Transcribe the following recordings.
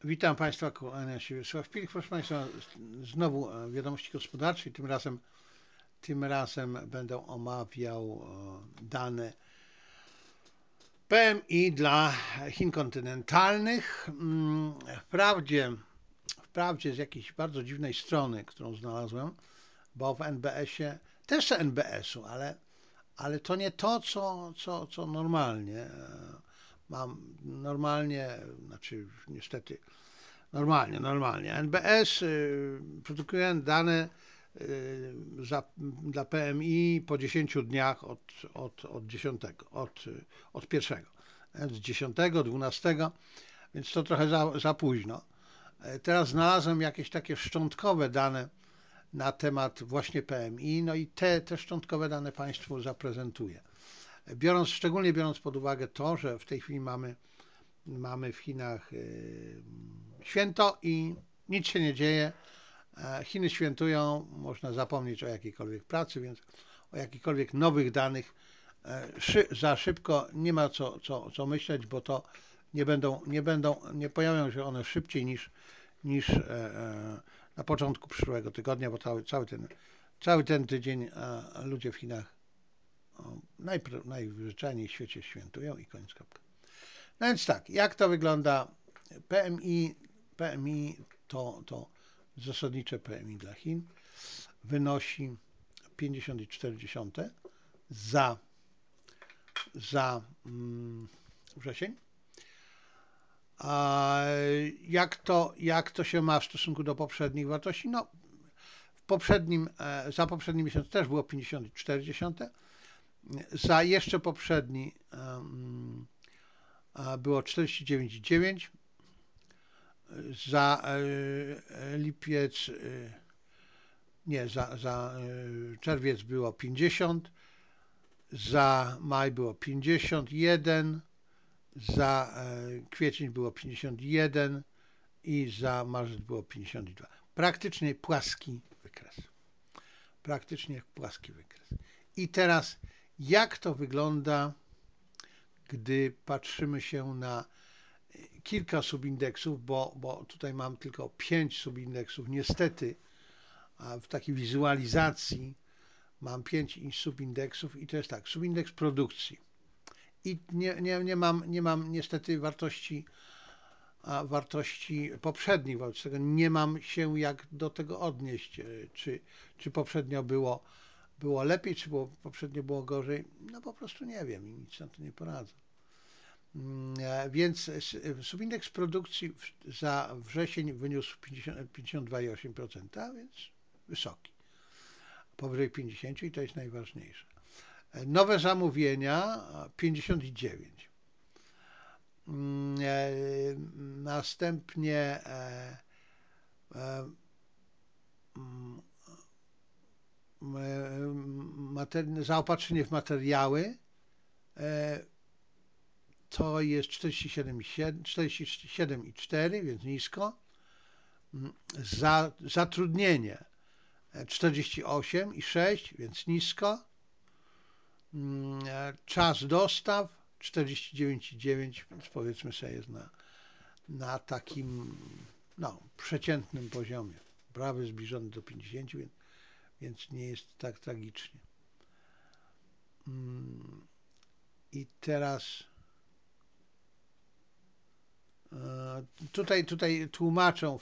Witam Państwa, kłania się Wiesław Pilch. Proszę Państwa, znowu wiadomości gospodarcze. Tym razem będę omawiał dane PMI dla Chin kontynentalnych. Wprawdzie z jakiejś bardzo dziwnej strony, którą znalazłem, bo w NBS-ie, też z NBS-u, ale to nie to, co normalnie. Mam normalnie, znaczy niestety normalnie. NBS produkuje dane dla PMI po 10 dniach od 10, od pierwszego, z 10, 12, więc to trochę za późno. Teraz znalazłem jakieś takie szczątkowe dane na temat właśnie PMI, no i te szczątkowe dane Państwu zaprezentuję. Szczególnie biorąc pod uwagę to, że w tej chwili mamy w Chinach święto i nic się nie dzieje. Chiny świętują, można zapomnieć o jakiejkolwiek pracy, więc o jakichkolwiek nowych danych za szybko nie ma co myśleć, bo to nie pojawią się one szybciej niż na początku przyszłego tygodnia, bo cały ten tydzień ludzie w Chinach najzwyczajniej w świecie świętują i koniec kropka. No więc tak, jak to wygląda? PMI to zasadnicze PMI dla Chin wynosi 50,4 za wrzesień. A jak to się ma w stosunku do poprzednich wartości? No, za poprzedni miesiąc też było 50,4, za jeszcze poprzedni było 49,9, za lipiec, nie, za czerwiec było 50, za maj było 51, za kwiecień było 51 i za marzec było 52. Praktycznie płaski wykres. I teraz jak to wygląda, gdy patrzymy się na kilka subindeksów, bo tutaj mam tylko 5 subindeksów. Niestety w takiej wizualizacji mam 5 subindeksów i to jest tak, subindeks produkcji. I nie mam niestety wartości poprzednich, wobec tego nie mam się jak do tego odnieść, czy poprzednio było lepiej, czy poprzednio było gorzej. No po prostu nie wiem i nic na to nie poradzę. Więc subindeks produkcji za wrzesień wyniósł 52,8%, więc wysoki, powyżej 50 i to jest najważniejsze. Nowe zamówienia 59. Następnie zaopatrzenie w materiały to jest 47,4, więc nisko. Zatrudnienie 48,6, więc nisko. Czas dostaw 49,9, więc powiedzmy sobie jest na takim przeciętnym poziomie. Prawie zbliżony do 50, więc nie jest tak tragicznie. I teraz tutaj tłumaczą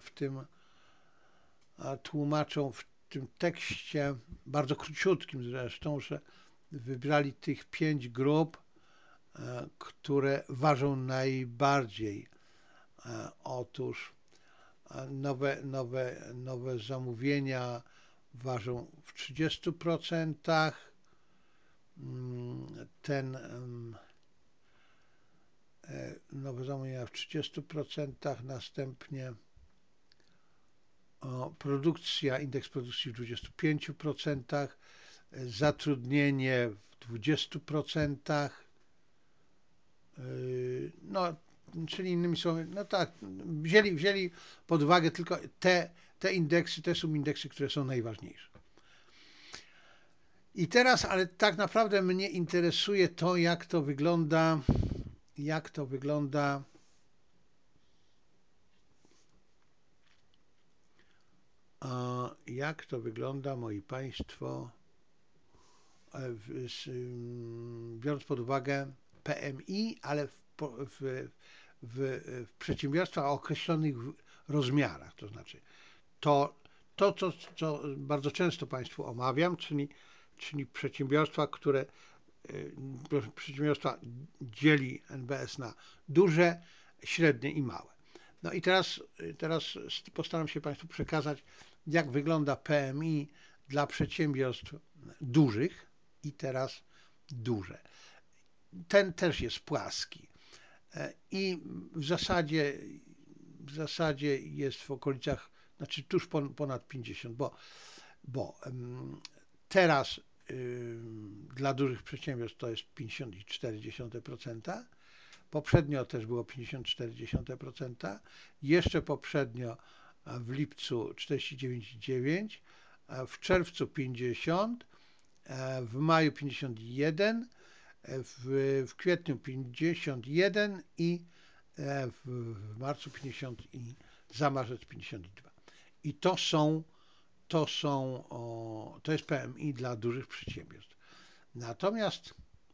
w tym tekście, bardzo króciutkim zresztą, że wybrali tych 5 grup, które ważą najbardziej. Otóż nowe zamówienia ważą w 30%, nowe zamówienia w 30%, następnie indeks produkcji w 25%, zatrudnienie w 20%, czyli innymi słowy, no tak, wzięli pod uwagę tylko te indeksy, te subindeksy, które są najważniejsze. I teraz, ale tak naprawdę mnie interesuje to, jak to wygląda jak to wygląda, moi Państwo, biorąc pod uwagę PMI, ale w przedsiębiorstwach o określonych rozmiarach, to znaczy co bardzo często Państwu omawiam, czyli przedsiębiorstwa, przedsiębiorstwa dzieli NBS na duże, średnie i małe. No i teraz postaram się Państwu przekazać, jak wygląda PMI dla przedsiębiorstw dużych i teraz duże. Ten też jest płaski i w zasadzie jest w okolicach, znaczy tuż ponad 50, bo teraz dla dużych przedsiębiorstw to jest 50,4%, poprzednio też było 50,4%, jeszcze poprzednio w lipcu 49,9%, w czerwcu 50%, w maju 51%, w kwietniu 51 i w marcu 50 i za marzec 52. I to jest PMI dla dużych przedsiębiorstw. Natomiast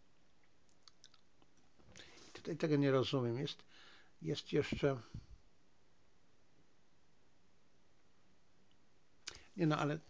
tutaj tego nie rozumiem. Jest jeszcze. Nie no, ale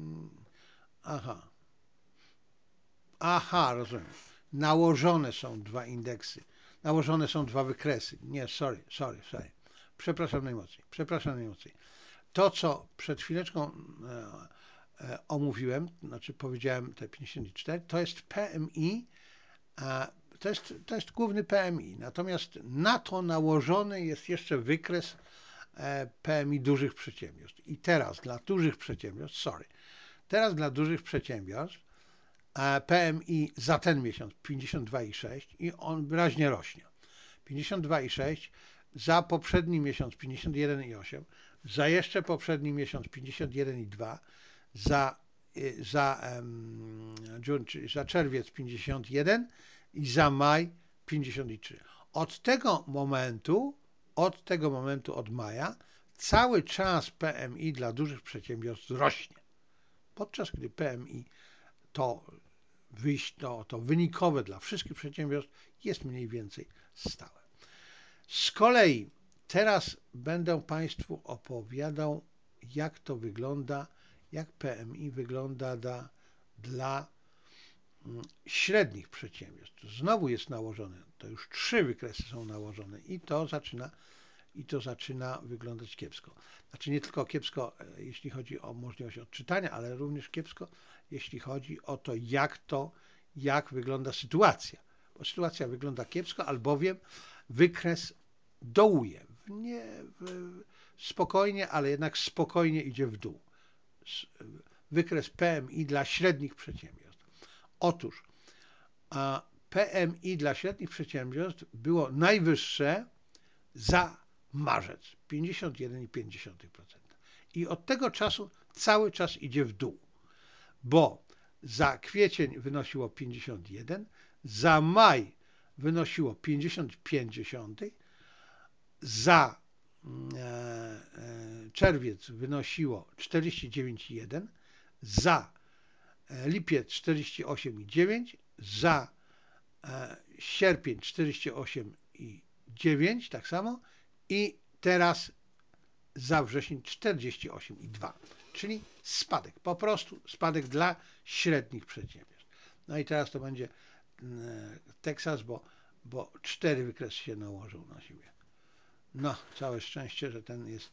aha, rozumiem. Nałożone są dwa indeksy. Nałożone są dwa wykresy. Nie, sorry. Przepraszam najmocniej. To, co przed chwileczką omówiłem, znaczy powiedziałem te 54, to jest PMI, to jest główny PMI. Natomiast na to nałożony jest jeszcze wykres PMI dużych przedsiębiorstw. I teraz dla dużych przedsiębiorstw PMI za ten miesiąc 52,6 i on wyraźnie rośnie. 52,6, za poprzedni miesiąc 51,8, za jeszcze poprzedni miesiąc 51,2, za czerwiec 51 i za maj 53. Od tego momentu, od maja, cały czas PMI dla dużych przedsiębiorstw rośnie. Podczas gdy PMI to wynikowe dla wszystkich przedsiębiorstw jest mniej więcej stałe. Z kolei teraz będę Państwu opowiadał, jak to wygląda, jak PMI wygląda dla średnich przedsiębiorstw. Znowu jest nałożone, to już 3 wykresy są nałożone i to zaczyna wyglądać kiepsko. Znaczy nie tylko kiepsko, jeśli chodzi o możliwość odczytania, ale również kiepsko, jeśli chodzi o to, jak wygląda sytuacja. Bo sytuacja wygląda kiepsko, albowiem wykres dołuje. Spokojnie, ale jednak spokojnie idzie w dół. Wykres PMI dla średnich przedsiębiorstw. Otóż PMI dla średnich przedsiębiorstw było najwyższe za marzec 51,5%. I od tego czasu cały czas idzie w dół, bo za kwiecień wynosiło 51, za maj wynosiło 50,5, za czerwiec wynosiło 49,1, za lipiec 48,9, za sierpień 48,9 tak samo i teraz za wrzesień 48,2, czyli spadek, po prostu spadek dla średnich przedsiębiorstw. No i teraz to będzie Teksas, bo 4 wykresy się nałożą na siebie. No, całe szczęście, że ten jest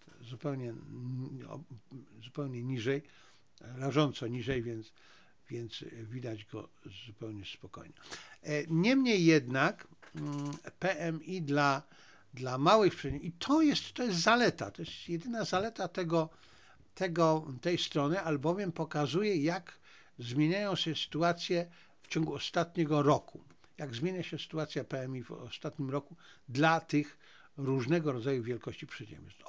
zupełnie niżej, rażąco niżej, więc widać go zupełnie spokojnie. Niemniej jednak PMI dla małych przedsiębiorstw, i to jest zaleta, to jest jedyna zaleta tej strony, albowiem pokazuje, jak zmieniają się sytuacje w ciągu ostatniego roku. Jak zmienia się sytuacja PMI w ostatnim roku dla tych różnego rodzaju wielkości przedsiębiorstw.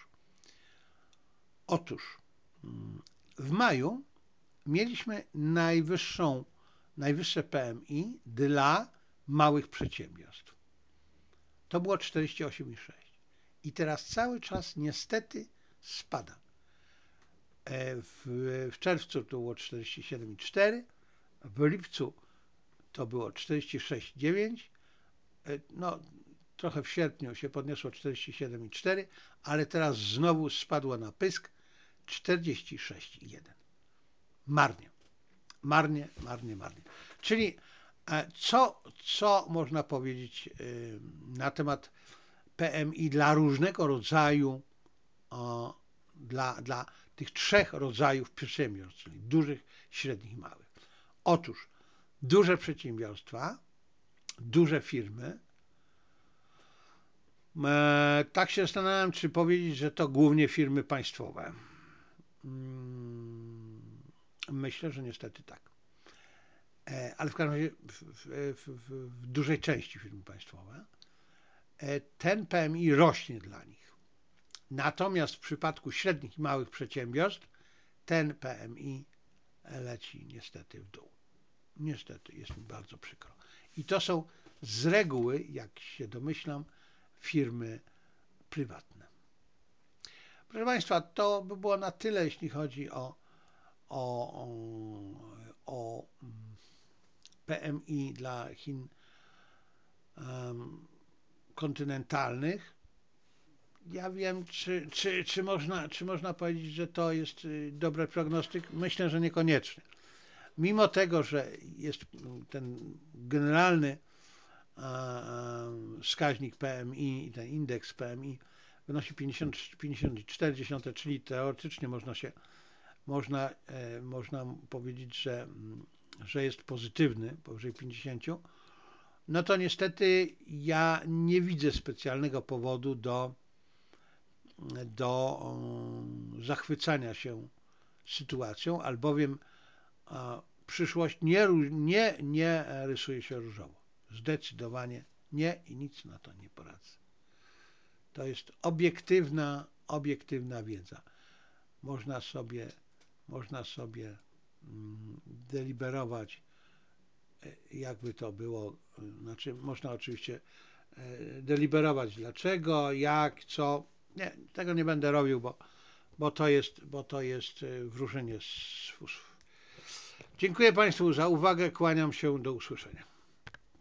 Otóż w maju mieliśmy najwyższe PMI dla małych przedsiębiorstw. To było 48,6. I teraz cały czas niestety spada. w czerwcu to było 47,4, w lipcu to było 46,9, no trochę w sierpniu się podniosło 47,4, ale teraz znowu spadło na pysk 46,1. Marnie, marnie, marnie, marnie. Czyli co można powiedzieć na temat PMI dla różnego rodzaju, dla tych trzech rodzajów przedsiębiorstw, czyli dużych, średnich i małych. Otóż duże przedsiębiorstwa, duże firmy, tak się zastanawiam, czy powiedzieć, że to głównie firmy państwowe. Myślę, że niestety tak. Ale w każdym razie w dużej części firmy państwowe ten PMI rośnie dla nich. Natomiast w przypadku średnich i małych przedsiębiorstw ten PMI leci niestety w dół. Niestety, jest mi bardzo przykro. I to są z reguły, jak się domyślam, firmy prywatne. Proszę Państwa, to by było na tyle, jeśli chodzi o PMI dla Chin kontynentalnych. Ja wiem, czy można powiedzieć, że to jest dobry prognostyk? Myślę, że niekoniecznie. Mimo tego, że jest ten generalny wskaźnik PMI i ten indeks PMI wynosi 50,4, czyli teoretycznie można powiedzieć, że jest pozytywny, powyżej 50, no to niestety ja nie widzę specjalnego powodu do zachwycania się sytuacją, albowiem przyszłość nie rysuje się różowo. Zdecydowanie nie i nic na to nie poradzę. To jest obiektywna wiedza. Można sobie deliberować, jakby to było, znaczy można oczywiście deliberować dlaczego, jak, co. Nie, tego nie będę robił, bo to jest wróżenie z fusów. Dziękuję Państwu za uwagę, kłaniam się, do usłyszenia.